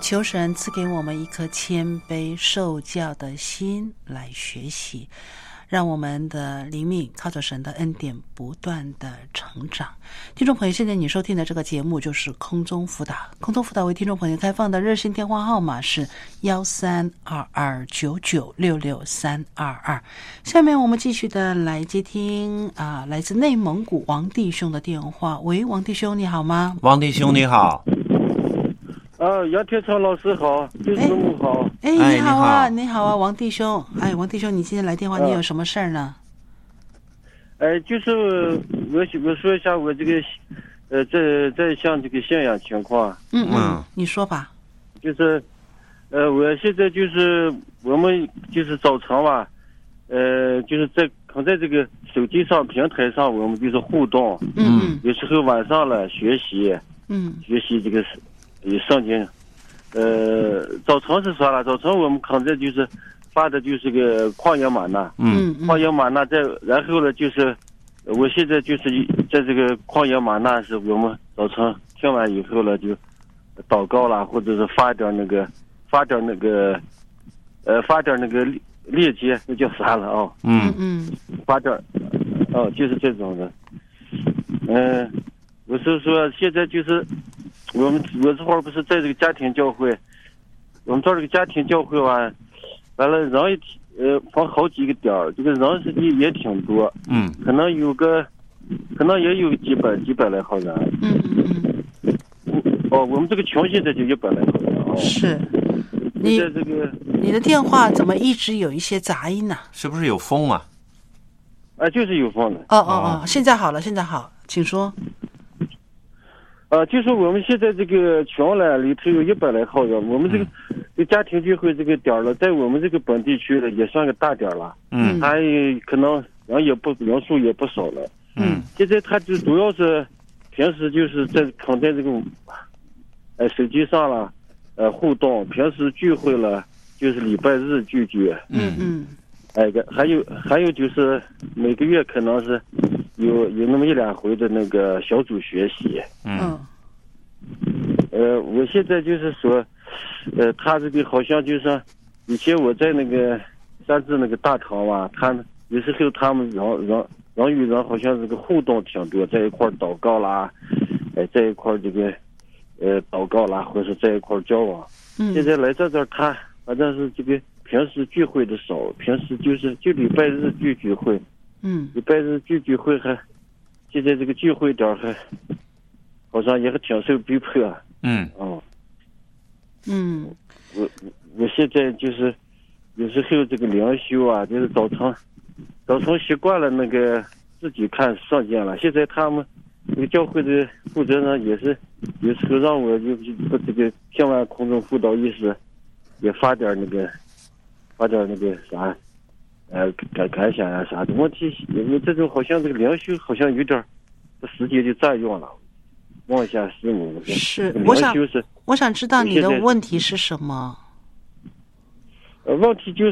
求神赐给我们一颗谦卑受教的心来学习，让我们的灵命靠着神的恩典不断的成长。听众朋友，现在你收听的这个节目就是空中辅导，空中辅导为听众朋友开放的热线电话号码是幺三二二九九六六三二二。下面我们继续的来接听啊，来自内蒙古王弟兄的电话。喂，王弟兄你好吗？
王弟兄你好。
啊，杨天成老师好，弟兄们好。
哎，你好啊，你好啊，王弟兄。哎，王弟兄，你今天来电话，你有什么事儿呢？
哎，就是我我说一下我这个，呃，这这项这个信仰情况。
嗯嗯，你说吧。
就是，呃，我现在就是我们就是早晨吧，呃，就是在可在这个手机上平台上，我们就是互动。
嗯。
有时候晚上了学习。
嗯。
学习这个圣经。呃，早晨是说了，早晨我们可在就是发的就是个旷野玛纳。
嗯。
旷野玛纳在，然后呢就是，我现在就是在这个旷野玛纳是我们早晨听完以后了就祷告了，或者是发点那个发点那个呃发点那个链接，那叫啥了啊？
嗯嗯，
发点哦，就是这种的。嗯、呃，我是说现在就是我们我这会儿不是在这个家庭教会，我们到这个家庭教会吧，完了人也挺呃放好几个点儿，这个人实际也挺多。
嗯，
可能有个可能也有几百几百来号人。
嗯嗯
嗯。哦，我们这个群现在就一百来号人哦。
是。你
这个
你的电话怎么一直有一些杂音呢？
是不是有风啊？
啊，就是有风的。
哦哦哦，现在好了，现在好，请说。
呃，就是我们现在这个群呢里头有一百来号人，我们这个、嗯、这家庭聚会这个点了，在我们这个本地区呢也算个大点了。
嗯，
他可能人也不人数也不少了。
嗯，
现在他就主要是平时就是在可能在这个呃手机上了呃互动，平时聚会了就是礼拜日聚聚。
嗯嗯。
哎，还有还有就是每个月可能是有有那么一两回的那个小组学习。
嗯。
呃，我现在就是说，呃，他这个好像就是以前我在那个三治那个大堂嘛，他有时候他们人人人与人好像这个互动挺多，在一块儿祷告啦，哎、呃，在一块儿这个呃祷告啦，或者是在一块儿交往。
嗯。现
在来这这他反正是这个。平时聚会的少，平时就是就礼拜日聚聚会，
嗯，
礼拜日聚聚会还，现在这个聚会点还，好像也还挺受逼迫啊。
嗯，
哦，
嗯，
我我现在就是有时候这个灵修啊，就是早晨早晨习惯了那个自己看圣经了，现在他们这个教会的负责人也是有时候让我就就这个听完空中辅导意识，也发点那个。发点那个啥，呃，感感想啊啥的。问题因为这种好像这个灵修好像有点，时间就占用了。问一下师母，
是我想我想知道你的问题是什么？
呃，问题就是，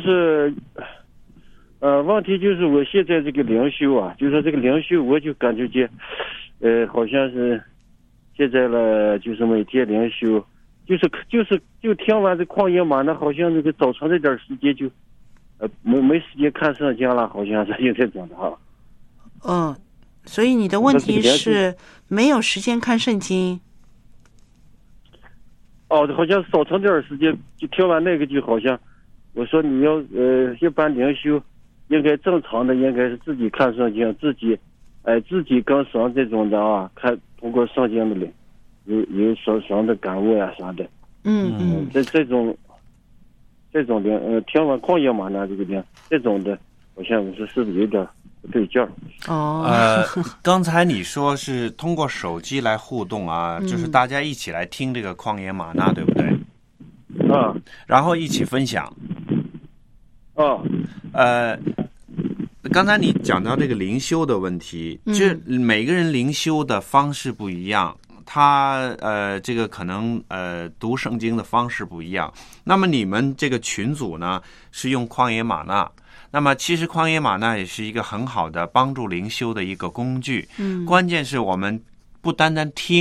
呃，问题就是我现在这个灵修啊，就是说这个灵修，我就感觉见，呃，好像是现在了，就是每天灵修。就是就是就听完这旷野玛纳，好像那个早晨这点时间就，呃，没没时间看圣经了，好像是有这种的哈。
嗯，所以你的问题是没有时间看圣经。
哦，好像早晨点时间就听完那个，就好像我说你要呃一般灵修，应该正常的应该是自己看圣经，自己哎、呃、自己跟神这种的啊，看通过圣经的里。有有什什么的感悟呀、啊、啥的，
嗯嗯，
这这种，这种的呃，听完旷野玛纳这个的这种的，好像我说是不是有点不对劲儿？
哦，
呃，刚才你说是通过手机来互动啊，
嗯、
就是大家一起来听这个旷野玛纳，对不对？
啊，
然后一起分享。
啊，
呃。刚才你讲到这个灵修的问题，
嗯、
就是每个人灵修的方式不一样。他呃，这个可能呃读圣经的方式不一样。那么你们这个群组呢是用旷野玛纳，那么其实旷野玛纳也是一个很好的帮助灵修的一个工具。
嗯，
关键是我们不单单听，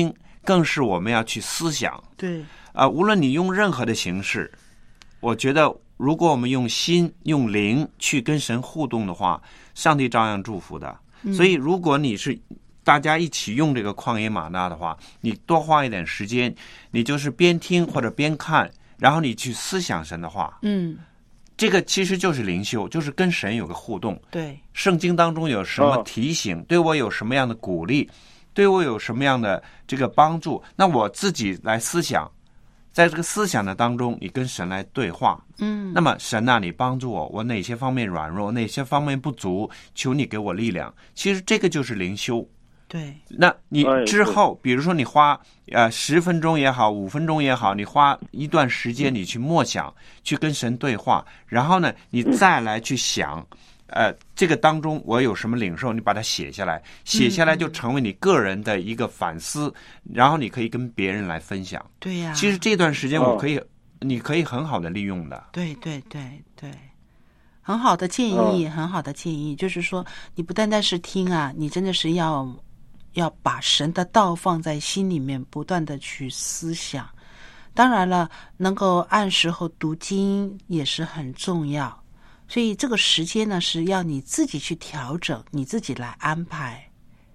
更是我们要去思想。
对
啊、呃，无论你用任何的形式，我觉得如果我们用心、用灵去跟神互动的话，上帝照样祝福的。
嗯、
所以，如果你是大家一起用这个旷野吗哪的话，你多花一点时间，你就是边听或者边看，然后你去思想神的话。
嗯。
这个其实就是灵修，就是跟神有个互动。
对，
圣经当中有什么提醒，对我有什么样的鼓励，对我有什么样的这个帮助，那我自己来思想，在这个思想的当中，你跟神来对话。
嗯，
那么神啊，你帮助我，我哪些方面软弱，哪些方面不足，求你给我力量。其实这个就是灵修。
对，
那你之后，比如说你花呃十分钟也好，五分钟也好，你花一段时间，你去默想，去跟神对话，然后呢，你再来去想，呃，这个当中我有什么领受，你把它写下来，写下来就成为你个人的一个反思，嗯、然后你可以跟别人来分享。
对呀、啊，
其实这段时间我可以，哦、你可以很好的利用的。
对对对对。很好的建议，哦、很好的建议，就是说，你不单单是听啊，你真的是要。要把神的道放在心里面，不断的去思想。当然了，能够按时候读经也是很重要。所以这个时间呢，是要你自己去调整，你自己来安排。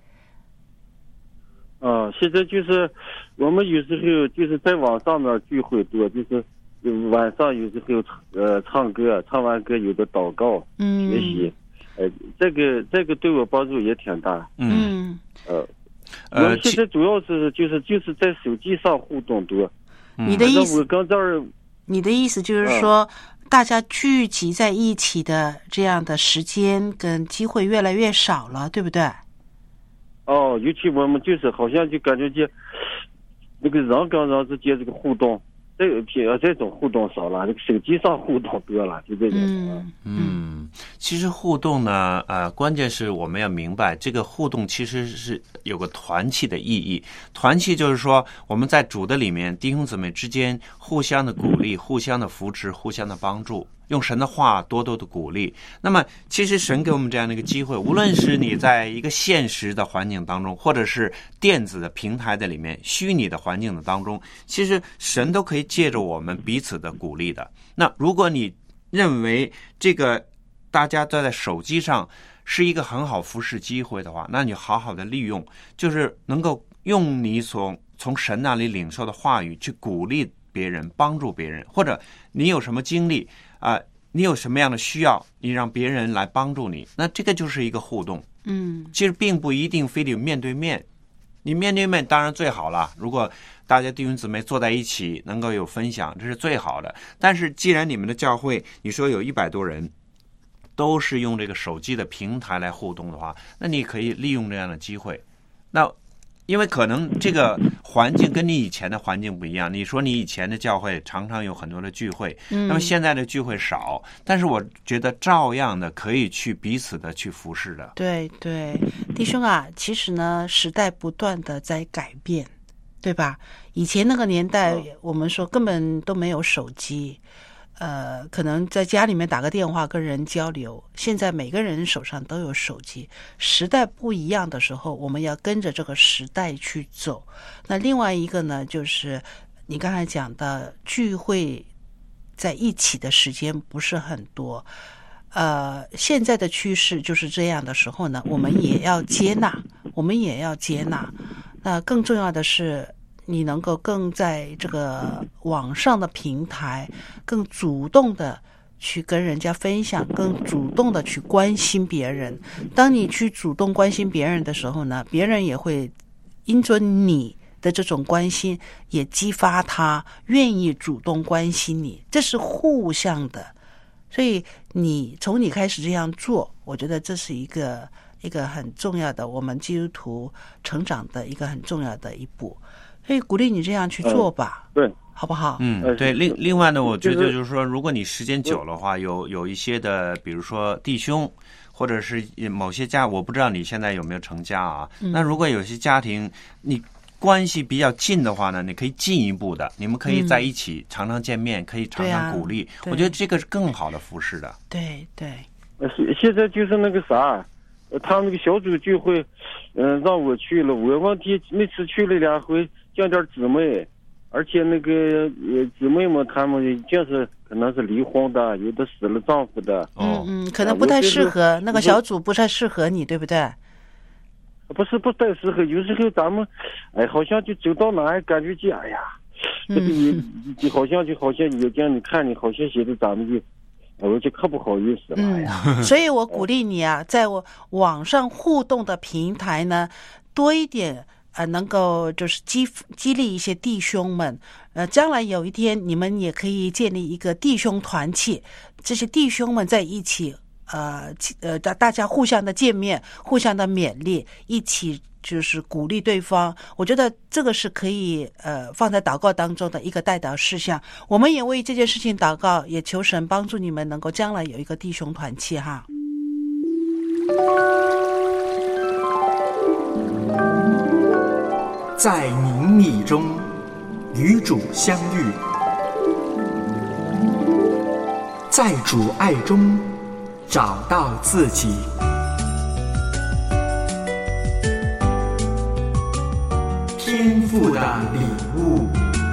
啊，现在就是我们有时候就是在网上面聚会多，就是晚上有时候呃唱歌，唱完歌有的祷告，
嗯，
学习。呃，这个这个对我帮助也挺大。
嗯，
呃，我现在主要是就是就是在手机上互动多。
你的意思？
我刚这儿，
你的意思就是说，嗯、大家聚集在一起的这样的时间跟机会越来越少了，对不对？
哦，尤其我们就是好像就感觉就那个人跟人之间这个互动。这个这种互动少了，这个手机上互动多了，就这种。
嗯
嗯，其实互动呢，呃，关键是我们要明白，这个互动其实是有个团契的意义。团契就是说，我们在主的里面，弟兄姊妹之间互相的鼓励、互相的扶持、互相的帮助。用神的话多多的鼓励。那么其实神给我们这样的一个机会，无论是你在一个现实的环境当中，或者是电子的平台的里面，虚拟的环境的当中，其实神都可以借着我们彼此的鼓励的。那如果你认为这个大家都在手机上是一个很好服侍机会的话，那你好好的利用，就是能够用你所从神那里领受的话语去鼓励别人，帮助别人，或者你有什么经历啊、呃，你有什么样的需要，你让别人来帮助你，那这个就是一个互动。
嗯，
其实并不一定非得面对面，你面对面当然最好了，如果大家弟兄姊妹坐在一起能够有分享，这是最好的。但是既然你们的教会你说有一百多人都是用这个手机的平台来互动的话，那你可以利用这样的机会。那因为可能这个环境跟你以前的环境不一样，你说你以前的教会常常有很多的聚会，
嗯、
那么现在的聚会少，但是我觉得照样的可以去彼此的去服侍的。
对对，弟兄啊，其实呢，时代不断的在改变，对吧？以前那个年代，
哦、
我们说根本都没有手机。呃，可能在家里面打个电话跟人交流，现在每个人手上都有手机。时代不一样的时候，我们要跟着这个时代去走。那另外一个呢，就是你刚才讲的聚会在一起的时间不是很多。呃，现在的趋势就是这样的时候呢，我们也要接纳，我们也要接纳。那更重要的是，你能够更在这个网上的平台更主动的去跟人家分享，更主动的去关心别人。当你去主动关心别人的时候呢，别人也会因着你的这种关心，也激发他愿意主动关心你，这是互相的。所以你从你开始这样做，我觉得这是一个一个很重要的我们基督徒成长的一个很重要的一步。所以鼓励你这样去做吧，
嗯、对，
好不好？
嗯，对。另另外呢，我觉得就是说，如果你时间久的话，有有一些的，比如说弟兄，或者是某些家，我不知道你现在有没有成家啊？
嗯、
那如果有些家庭你关系比较近的话呢，你可以进一步的，你们可以在一起常常见面，嗯、可以常常鼓励。
啊、
我觉得这个是更好的服侍的。
对对。
现现在就是那个啥。他那个小组聚会，嗯、呃，让我去了。我问题那次去了两回，叫讲点姊妹，而且那个呃姊妹们她们就是可能是离婚的，有的死了丈夫的。
嗯嗯，可能不太适合、啊、那个小组不太适合你，对不对？
不是不太适合，有时候咱们，哎，好像就走到哪感觉就哎呀，这个也就好像就好像也这样，你看你好像写的咱们就，我就可不好意思了、嗯、哎呀。
所以我鼓励你啊，在我网上互动的平台呢，多一点。呃，能够就是激激励一些弟兄们，呃，将来有一天你们也可以建立一个弟兄团契，这些弟兄们在一起，呃呃，大大家互相的见面，互相的勉励，一起就是鼓励对方。我觉得这个是可以呃放在祷告当中的一个代祷事项。我们也为这件事情祷告，也求神帮助你们能够将来有一个弟兄团契哈。
在宁密中与主相遇，在主爱中找到自己。天父的礼物。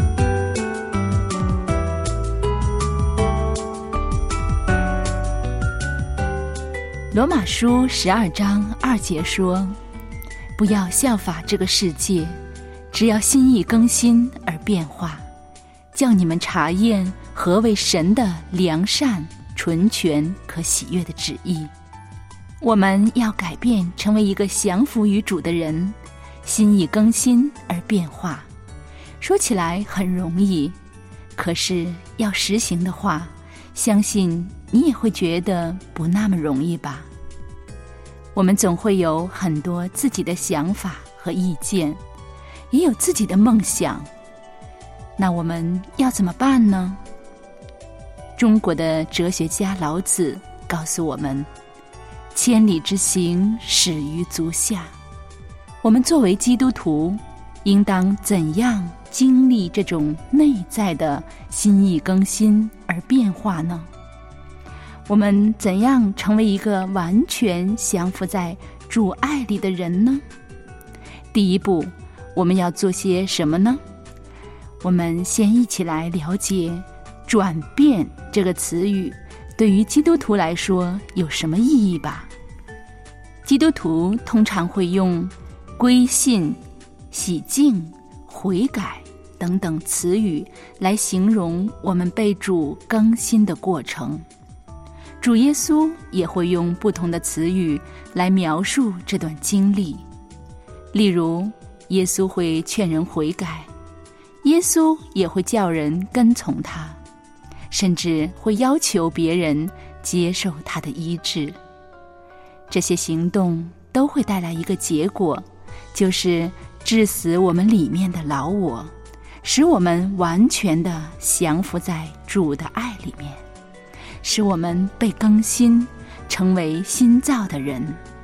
罗马书十二章二节说：不要效法这个世界，只要心意更新而变化，叫你们查验何为神的良善、纯全、可喜悦的旨意。我们要改变，成为一个降服于主的人，心意更新而变化。说起来很容易，可是要实行的话，相信你也会觉得不那么容易吧。我们总会有很多自己的想法和意见，也有自己的梦想，那我们要怎么办呢？中国的哲学家老子告诉我们，千里之行，始于足下。我们作为基督徒，应当怎样经历这种内在的心意更新而变化呢？我们怎样成为一个完全降服在主爱里的人呢？第一步，我们要做些什么呢？我们先一起来了解转变这个词语对于基督徒来说有什么意义吧。基督徒通常会用归信、洗净、悔改等等词语来形容我们被主更新的过程。主耶稣也会用不同的词语来描述这段经历。例如，耶稣会劝人悔改，耶稣也会叫人跟从他，甚至会要求别人接受他的医治。这些行动都会带来一个结果，就是致死我们里面的老我，使我们完全的降服在主的爱里面，使我们被更新，成为新造的人。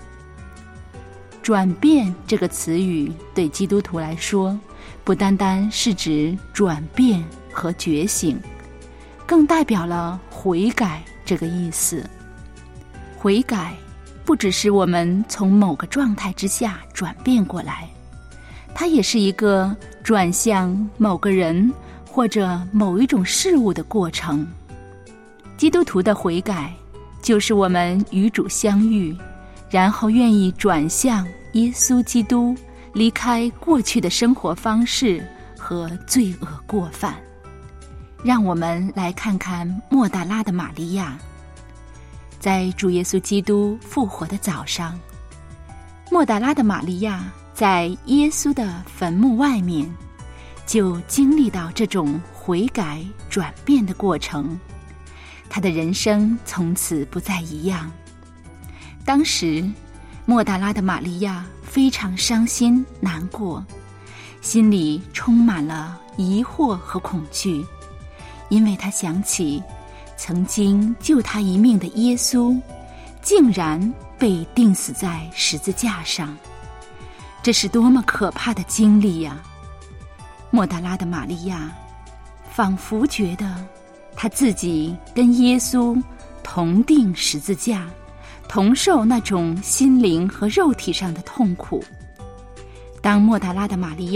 转变这个词语对基督徒来说，不单单是指转变和觉醒，更代表了悔改这个意思。悔改不只是我们从某个状态之下转变过来，它也是一个转向某个人或者某一种事物的过程。基督徒的悔改就是我们与主相遇，然后愿意转向耶稣基督，离开过去的生活方式和罪恶过犯。让我们来看看抹大拉的玛利亚。在主耶稣基督复活的早上，抹大拉的玛利亚在耶稣的坟墓外面，就经历到这种悔改转变的过程。她的人生从此不再一样。当时抹大拉的玛利亚非常伤心难过，心里充满了疑惑和恐惧，因为她想起曾经救她一命的耶稣竟然被钉死在十字架上，这是多么可怕的经历呀！抹大拉的玛利亚仿佛觉得她自己跟耶稣同钉十字架，同受那种心灵和肉体上的痛苦。当抹大拉的玛利亚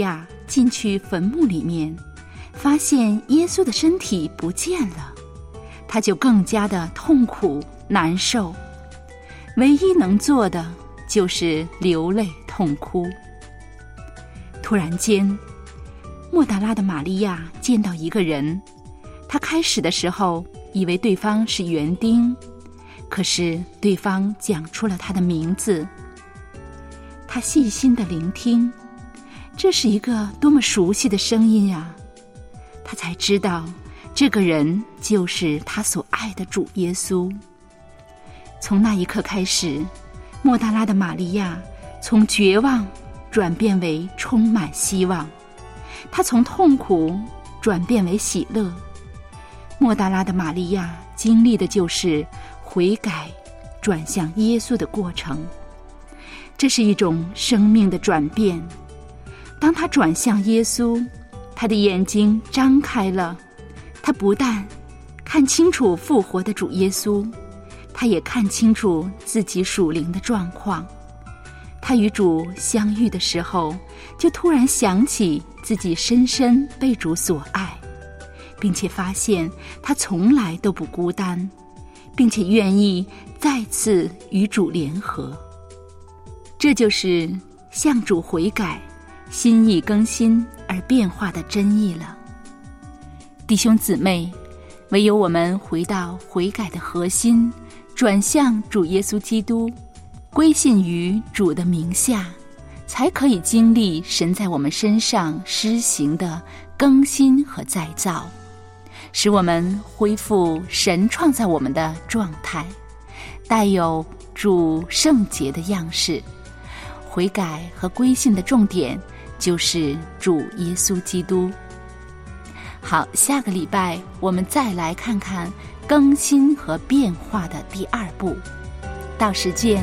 进去坟墓里面，发现耶稣的身体不见了，他就更加的痛苦难受，唯一能做的就是流泪痛哭。突然间，莫大拉的玛利亚见到一个人，她开始的时候以为对方是园丁，可是对方讲出了他的名字。她细心地聆听，这是一个多么熟悉的声音啊！她才知道这个人就是她所爱的主耶稣。从那一刻开始，莫大拉的玛利亚从绝望转变为充满希望，她从痛苦转变为喜乐。莫大拉的玛利亚经历的就是悔改转向耶稣的过程，这是一种生命的转变。当她转向耶稣，她的眼睛张开了，她不但看清楚复活的主耶稣，她也看清楚自己属灵的状况。她与主相遇的时候，就突然想起自己深深被主所爱，并且发现她从来都不孤单，并且愿意再次与主联合。这就是向主悔改、心意更新而变化的真意了。弟兄姊妹，唯有我们回到悔改的核心，转向主耶稣基督，归信于主的名下，才可以经历神在我们身上施行的更新和再造，使我们恢复神创造我们的状态，带有主圣洁的样式。悔改和归信的重点就是主耶稣基督。好，下个礼拜我们再来看看更新和变化的第二步。到时见。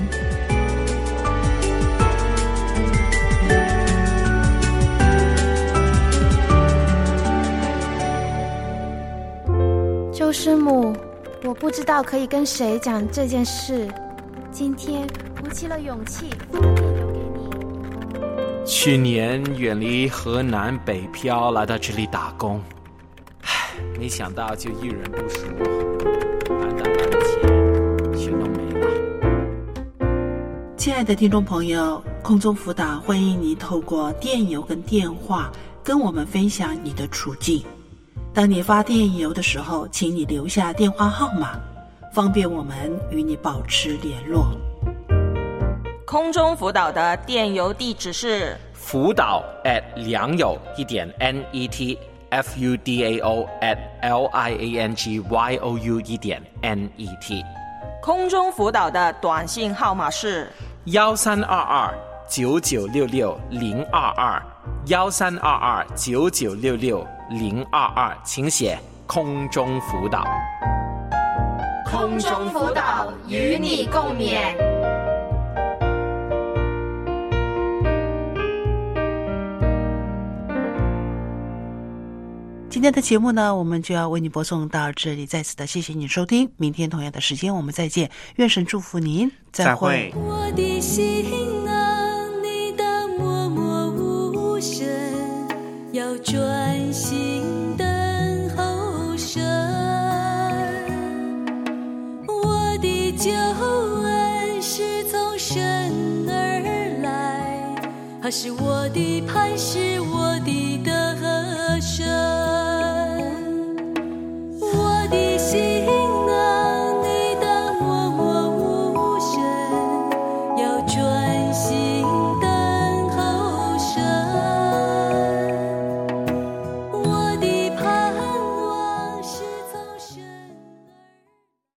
周师母，我不知道可以跟谁讲这件事，今天鼓起了勇气发电邮给你。
去年远离河南北漂来到这里打工，唉，没想到就遇人不淑，满打满的钱全都没了。
亲爱的听众朋友，空中辅导欢迎你透过电邮跟电话跟我们分享你的处境。当你发电邮的时候，请你留下电话号码，方便我们与你保持联络。
空中辅导的电邮地址是
辅导 at 良友一点 net f u d a o at l i a n g y o u 一点 n e t。
空中辅导的短信号码是
幺三二二九九六六零二二幺三二二九九六六零二二，请写空中辅导。
空中辅导与你共勉。
今天的节目呢，我们就要为你播送到这里，再次的谢谢你收听，明天同样的时间我们再见，愿神祝福您，再会。
我的心啊，你的默默无声，要专心等候神。我的救恩是从神而来，他是我的磐石，我的得胜。我的心啊，你的默默无声，要专心